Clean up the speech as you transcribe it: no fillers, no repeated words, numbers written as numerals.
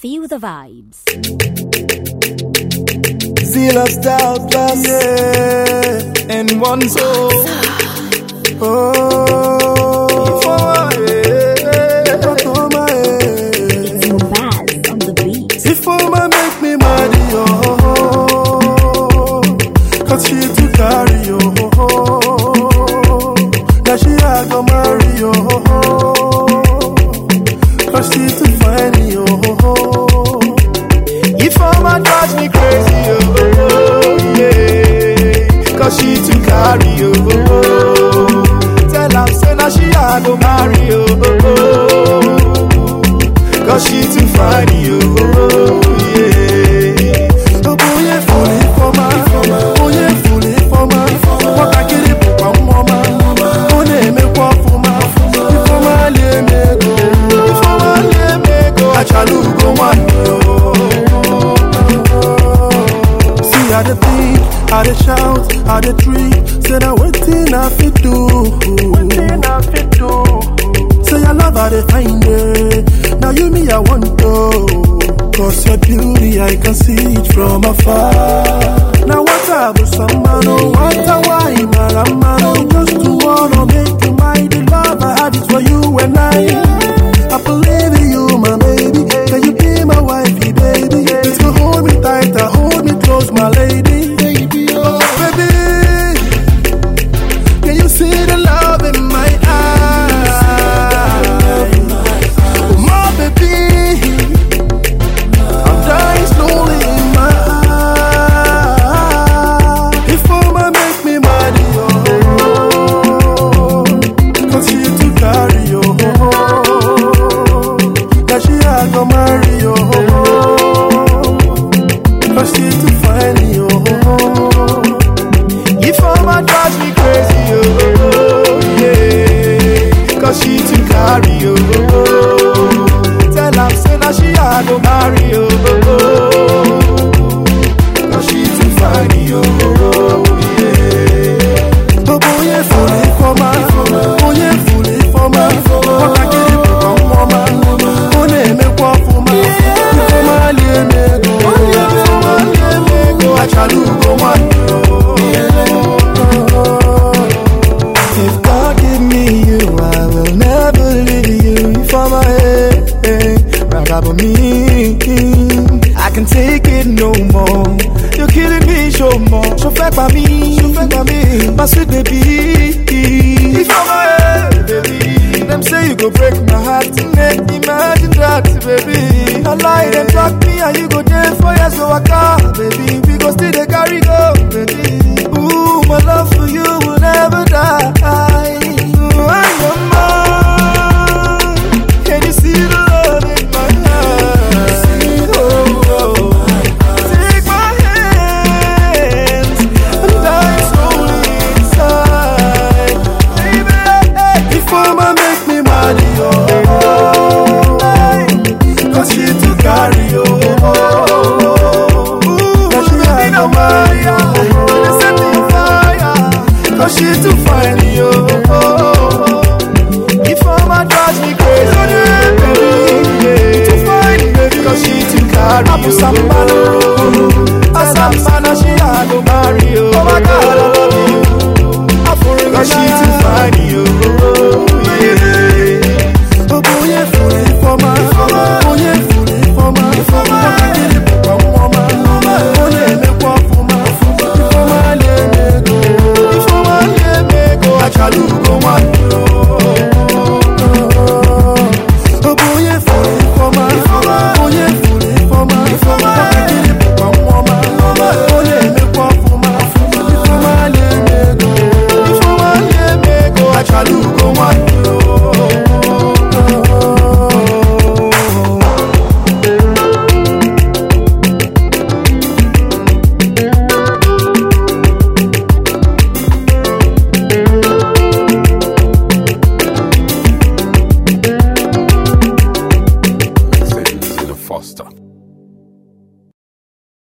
Feel the vibes. Zeal of style plus, yeah, and one soul. It's Mubaz on the beat. If Oma make me mad, cause she too carry, now she a go marry, cause she too fine, If Oma drives me crazy, yeah, cause she too carry, tell her say now she a go marry, cause she too fine, yeah. Oh boy, yeah, fully for my, oh yeah, fully for my. What I get it for my mama, oh name it for my, for my let me go, for my let me go. I shall go one. See how the beat, how they shout, how they treat. Say now what thing I fit do, what thing I fit do. Say I love how they find it. Now you me I want to, cause your beauty I can see it from afar. Now what I do some man, oh what a wine, man, just to wanna make you my the love I had it for you and I believe in you, my baby. Can you be my wifey, baby? Just go hold me tight, hold me close, my lady. Oh baby, can you see the love in my eyes? I can take it no more. You're killing me, show more. So fake by me, my sweet baby. If I'm a baby, them say you go break my heart. Imagine that, baby. I lie, them talk me, and you go there for years, so I can't, baby. We go still they carry go, baby. Ooh, my love for you will never die. Ooh, I am mine. Can you see the love in my heart? She too fine, yo. If Oma drives me crazy, baby, too fine, baby. Cause she too carry,